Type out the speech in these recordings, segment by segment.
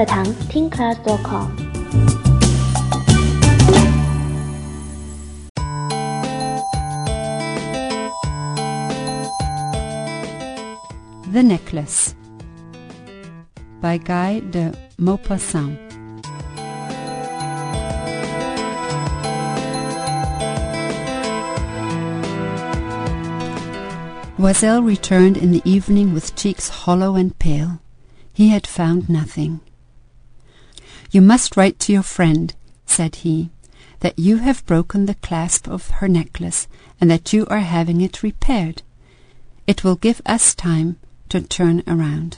课堂听 class.com。 The Necklace by Guy de Maupassant. Loisel returned in the evening with cheeks hollow and pale. He had found nothing. "You must write to your friend," said he, "that you have broken the clasp of her necklace and that you are having it repaired. It will give us time to turn around."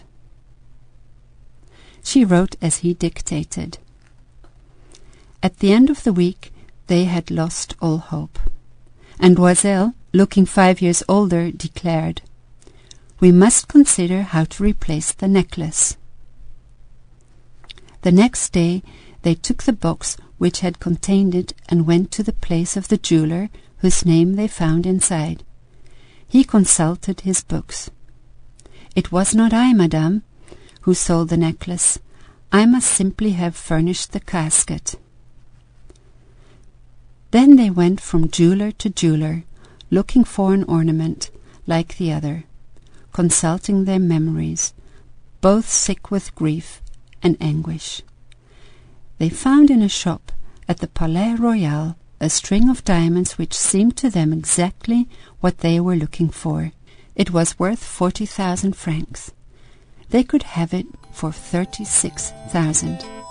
She wrote as he dictated. At the end of the week they had lost all hope, and Loisel, looking 5 years older, declared, "We must consider how to replace the necklace." The next day they took the box which had contained it and went to the place of the jeweller whose name they found inside. He consulted his books. "It was not I, madame, who sold the necklace. I must simply have furnished the casket." Then they went from jeweller to jeweller, looking for an ornament like the other, consulting their memories, both sick with grief and anguish. They found in a shop at the Palais Royal a string of diamonds which seemed to them exactly what they were looking for. It was worth 40,000 francs. They could have it for 36,000.